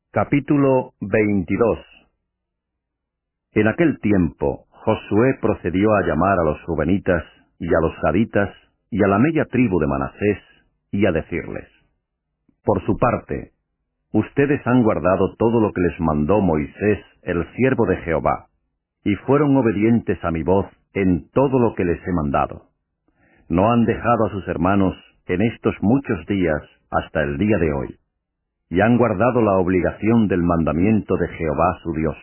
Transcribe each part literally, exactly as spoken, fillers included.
Capítulo veintidós. En aquel tiempo, Josué procedió a llamar a los rubenitas, y a los gaditas, y a la media tribu de Manasés, y a decirles: Por su parte, ustedes han guardado todo lo que les mandó Moisés, el siervo de Jehová, y fueron obedientes a mi voz en todo lo que les he mandado. No han dejado a sus hermanos en estos muchos días hasta el día de hoy, y han guardado la obligación del mandamiento de Jehová su Dios.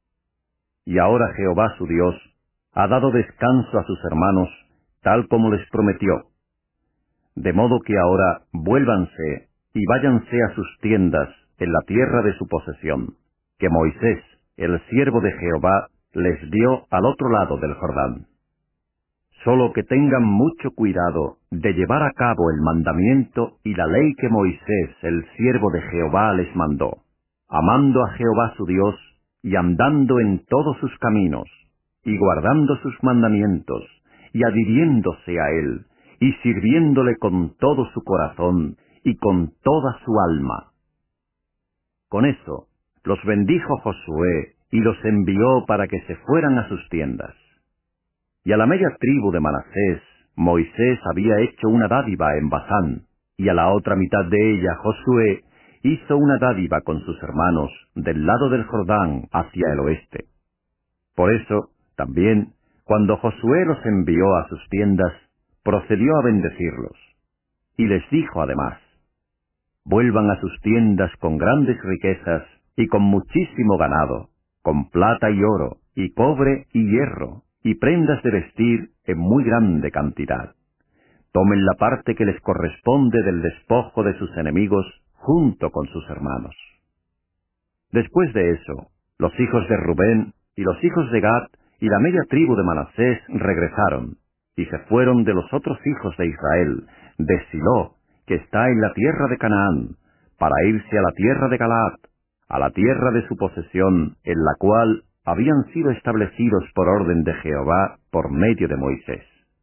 Y ahora Jehová su Dios ha dado descanso a sus hermanos, tal como les prometió. De modo que ahora vuélvanse y váyanse a sus tiendas en la tierra de su posesión, que Moisés, el siervo de Jehová, les dio al otro lado del Jordán. Solo que tengan mucho cuidado de llevar a cabo el mandamiento y la ley que Moisés, el siervo de Jehová, les mandó, amando a Jehová su Dios y andando en todos sus caminos, y guardando sus mandamientos, y adhiriéndose a él, y sirviéndole con todo su corazón y con toda su alma. Con eso, los bendijo Josué y los envió para que se fueran a sus tiendas. Y a la media tribu de Manasés, Moisés había hecho una dádiva en Basán, y a la otra mitad de ella Josué hizo una dádiva con sus hermanos del lado del Jordán hacia el oeste. Por eso, también, cuando Josué los envió a sus tiendas, procedió a bendecirlos. Y les dijo además: Vuelvan a sus tiendas con grandes riquezas y con muchísimo ganado, con plata y oro, y cobre y hierro, y prendas de vestir en muy grande cantidad. Tomen la parte que les corresponde del despojo de sus enemigos junto con sus hermanos. Después de eso, los hijos de Rubén y los hijos de Gad y la media tribu de Manasés regresaron, y se fueron de los otros hijos de Israel, de Silo, que está en la tierra de Canaán, para irse a la tierra de Galaad, a la tierra de su posesión, en la cual habían sido establecidos por orden de Jehová por medio de Moisés.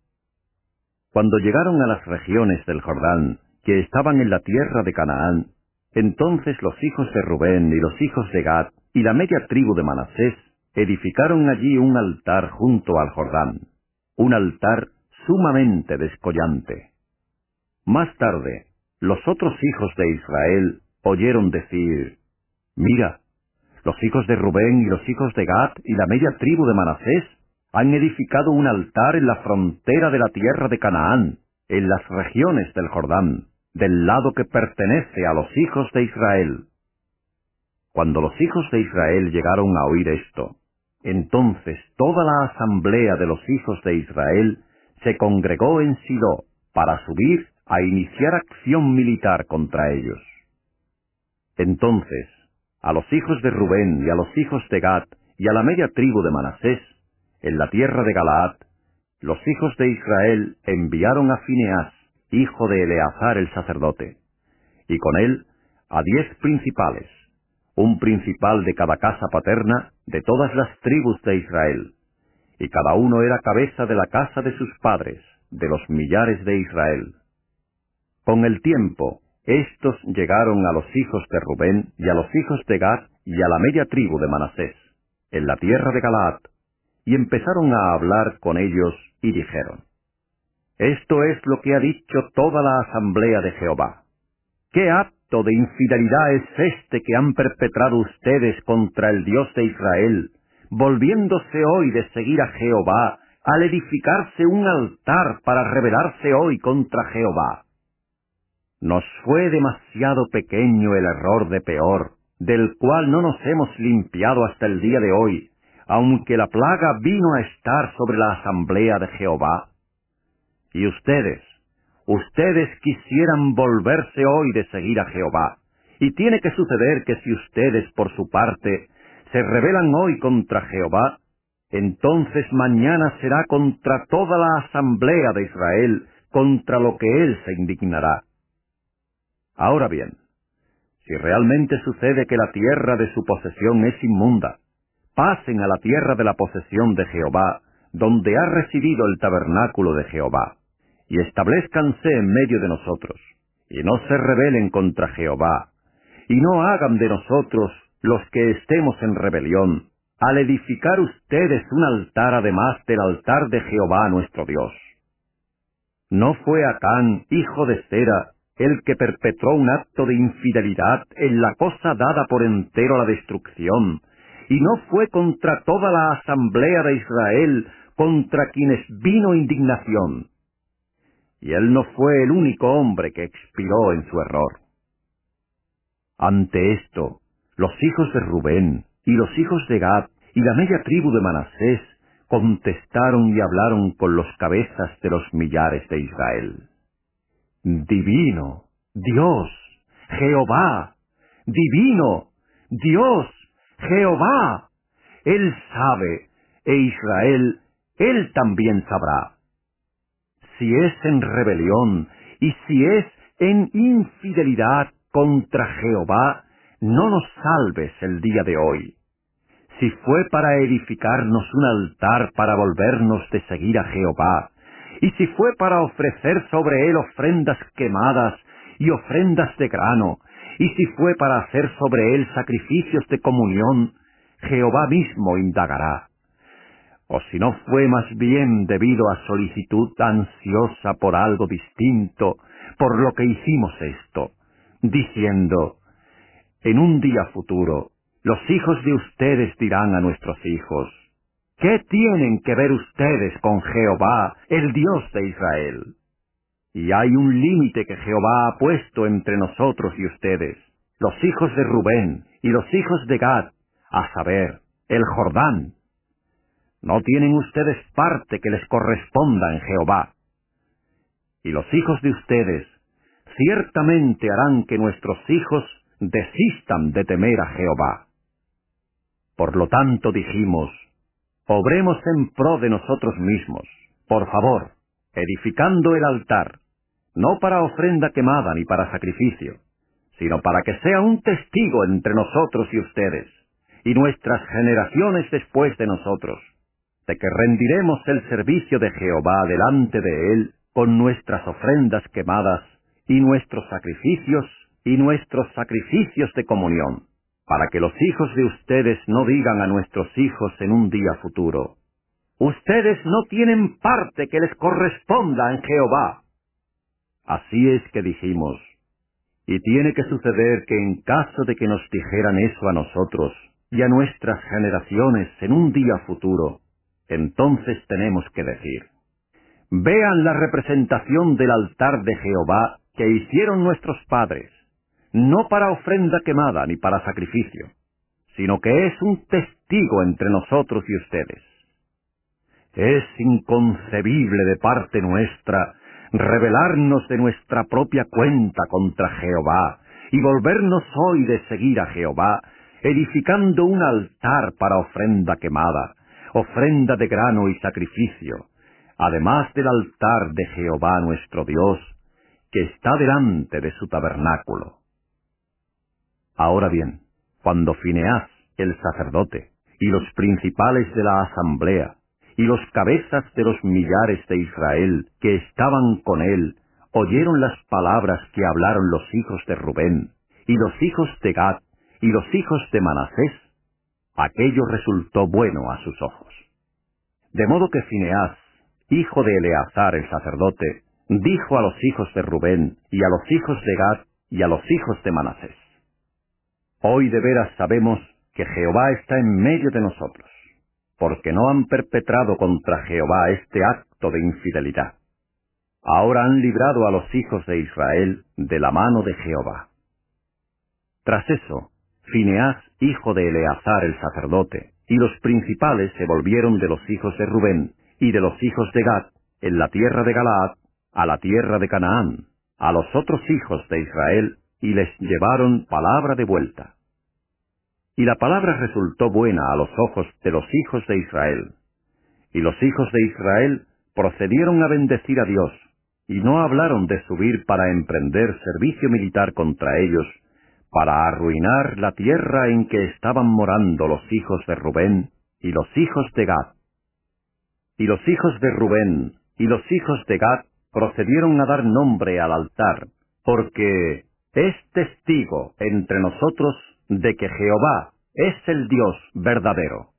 Cuando llegaron a las regiones del Jordán, que estaban en la tierra de Canaán, entonces los hijos de Rubén y los hijos de Gad y la media tribu de Manasés edificaron allí un altar junto al Jordán, un altar sumamente descollante. Más tarde, los otros hijos de Israel oyeron decir: Mira, los hijos de Rubén y los hijos de Gad y la media tribu de Manasés han edificado un altar en la frontera de la tierra de Canaán, en las regiones del Jordán, del lado que pertenece a los hijos de Israel. Cuando los hijos de Israel llegaron a oír esto, entonces toda la asamblea de los hijos de Israel se congregó en Silo para subir a iniciar acción militar contra ellos. Entonces, a los hijos de Rubén y a los hijos de Gad y a la media tribu de Manasés, en la tierra de Galaad, los hijos de Israel enviaron a Fineás, hijo de Eleazar el sacerdote, y con él a diez principales, un principal de cada casa paterna de todas las tribus de Israel, y cada uno era cabeza de la casa de sus padres, de los millares de Israel. Con el tiempo, estos llegaron a los hijos de Rubén y a los hijos de Gad y a la media tribu de Manasés, en la tierra de Galaad, y empezaron a hablar con ellos y dijeron: Esto es lo que ha dicho toda la asamblea de Jehová. ¿Qué acto de infidelidad es este que han perpetrado ustedes contra el Dios de Israel, volviéndose hoy de seguir a Jehová, al edificarse un altar para rebelarse hoy contra Jehová? Nos fue demasiado pequeño el error de Peor, del cual no nos hemos limpiado hasta el día de hoy, aunque la plaga vino a estar sobre la asamblea de Jehová. Y ustedes, ustedes quisieran volverse hoy de seguir a Jehová, y tiene que suceder que si ustedes, por su parte, se rebelan hoy contra Jehová, entonces mañana será contra toda la asamblea de Israel, contra lo que él se indignará. Ahora bien, si realmente sucede que la tierra de su posesión es inmunda, pasen a la tierra de la posesión de Jehová, donde ha residido el tabernáculo de Jehová, y establezcanse en medio de nosotros, y no se rebelen contra Jehová, y no hagan de nosotros, los que estemos en rebelión, al edificar ustedes un altar además del altar de Jehová nuestro Dios. ¿No fue Acán, hijo de Zera, el que perpetró un acto de infidelidad en la cosa dada por entero a la destrucción, y no fue contra toda la asamblea de Israel contra quienes vino indignación? Y él no fue el único hombre que expiró en su error. Ante esto, los hijos de Rubén y los hijos de Gad y la media tribu de Manasés contestaron y hablaron con los cabezas de los millares de Israel. Divino, Dios, Jehová, divino, Dios, Jehová. Él sabe, e Israel, él también sabrá. Si es en rebelión y si es en infidelidad contra Jehová, no nos salves el día de hoy. Si fue para edificarnos un altar para volvernos de seguir a Jehová, y si fue para ofrecer sobre él ofrendas quemadas y ofrendas de grano, y si fue para hacer sobre él sacrificios de comunión, Jehová mismo indagará. O si no fue más bien debido a solicitud ansiosa por algo distinto, por lo que hicimos esto, diciendo, en un día futuro, los hijos de ustedes dirán a nuestros hijos, ¿qué tienen que ver ustedes con Jehová, el Dios de Israel? Y hay un límite que Jehová ha puesto entre nosotros y ustedes, los hijos de Rubén y los hijos de Gad, a saber, el Jordán. No tienen ustedes parte que les corresponda en Jehová. Y los hijos de ustedes ciertamente harán que nuestros hijos desistan de temer a Jehová. Por lo tanto dijimos, obremos en pro de nosotros mismos, por favor, edificando el altar, no para ofrenda quemada ni para sacrificio, sino para que sea un testigo entre nosotros y ustedes, y nuestras generaciones después de nosotros, de que rendiremos el servicio de Jehová delante de él con nuestras ofrendas quemadas y nuestros sacrificios y nuestros sacrificios de comunión, para que los hijos de ustedes no digan a nuestros hijos en un día futuro, ustedes no tienen parte que les corresponda en Jehová. Así es que dijimos, y tiene que suceder que en caso de que nos dijeran eso a nosotros y a nuestras generaciones en un día futuro, entonces tenemos que decir, vean la representación del altar de Jehová que hicieron nuestros padres, no para ofrenda quemada ni para sacrificio, sino que es un testigo entre nosotros y ustedes. Es inconcebible de parte nuestra rebelarnos de nuestra propia cuenta contra Jehová y volvernos hoy de seguir a Jehová, edificando un altar para ofrenda quemada, ofrenda de grano y sacrificio, además del altar de Jehová nuestro Dios, que está delante de su tabernáculo. Ahora bien, cuando Fineás, el sacerdote, y los principales de la asamblea, y los cabezas de los millares de Israel que estaban con él, oyeron las palabras que hablaron los hijos de Rubén, y los hijos de Gad, y los hijos de Manasés, aquello resultó bueno a sus ojos. De modo que Fineás, hijo de Eleazar el sacerdote, dijo a los hijos de Rubén, y a los hijos de Gad, y a los hijos de Manasés, hoy de veras sabemos que Jehová está en medio de nosotros, porque no han perpetrado contra Jehová este acto de infidelidad. Ahora han librado a los hijos de Israel de la mano de Jehová. Tras eso, Fineás, hijo de Eleazar el sacerdote, y los principales se volvieron de los hijos de Rubén y de los hijos de Gad, en la tierra de Galaad, a la tierra de Canaán, a los otros hijos de Israel, y les llevaron palabra de vuelta. Y la palabra resultó buena a los ojos de los hijos de Israel. Y los hijos de Israel procedieron a bendecir a Dios, y no hablaron de subir para emprender servicio militar contra ellos, para arruinar la tierra en que estaban morando los hijos de Rubén y los hijos de Gad. Y los hijos de Rubén y los hijos de Gad procedieron a dar nombre al altar, porque es testigo entre nosotros de que Jehová es el Dios verdadero.